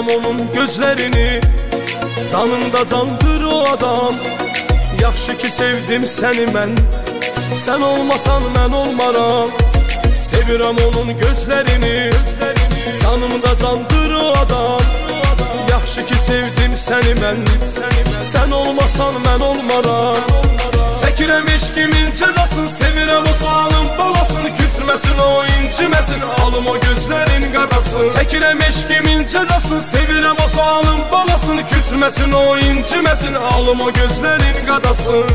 sevirəm onun gözlərini. Canımda candır o adam. Yaxşı ki sevdim səni mən. Sən olmasan mən olmaram. Sevirəm onun gözlərini. Canımda candır o adam. Yaxşı ki sevdim səni mən. Sən olmasan mən olmaram. Çəkirəm eşkimin cəzasını, sevirəm o sualın balasını. Küsməsin o, inciməsin alım o gözlərin qadasını. Çəkirəm eşkimin cəzasını, sevirəm o sualın balasını. Küsməsin o, inciməsin alım o gözlərin qadasını.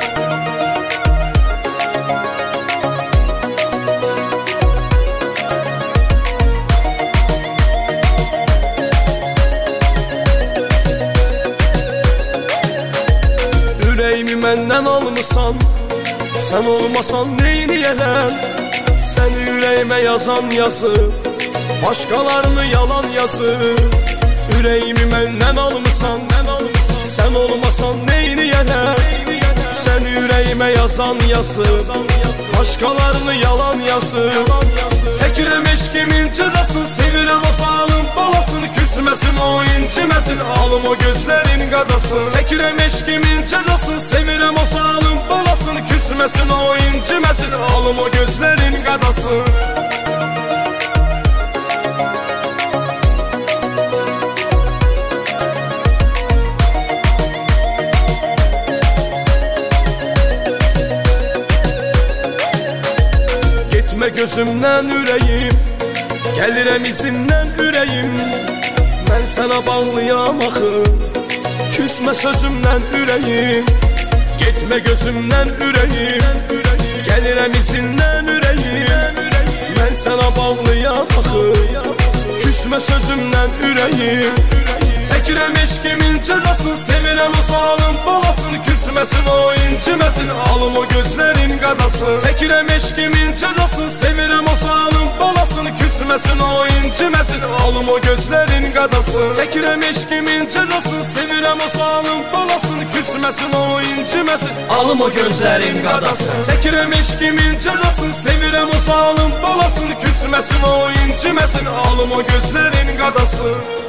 Ürəyimi məndən almısan, sən olmasan neyniyələm? Sən ürəyimə yazan yazı, başqalarını yalan yazı. Ürəyimi məndən almısan, sən olmasan neyniyələm? Sən ürəyimə yazan yazı, başqalarını yalan yazı. Çəkirəm eşkimin cəzasını, sevirəm o sualın balasını. Küsməsin o, inciməsin alım o gözlərin qadasını. Çəkirəm eşkimin cəzasını, sevirəm o sualın balasını. Küsməsin o, inciməsin alım o gözlərin qadasını. Getmə gözümdən ürəyim, gəlirəm izindən ürəyim. Mən sənə bağlıyam axı, küsmə sözümdən ürəyim. Getmə gözümdən ürəyim, gəlirəm izindən ürəyim. Mən sənə bağlıyam axı, küsmə sözümdən ürəyim. Çəkirəm eşkimin cəzasını, sevirəm o sualın balasını. Küsməsin o, inciməsin alım o gözlərin qadasını. Çəkirəm eşkimin cəzasını, sevirəm o sualın balasını. Küsməsin o, inciməsin alım o gözlərin qadasını. Çəkirəm eşkimin cəzasını, sevirəm o sualın balasını. Küsməsin o, inciməsin alım o gözlərin qadasını. Çəkirəm eşkimin cəzasını, sevirəm o sualın balasını. Küsməsin o, inciməsin alım o gözlərin qadasını.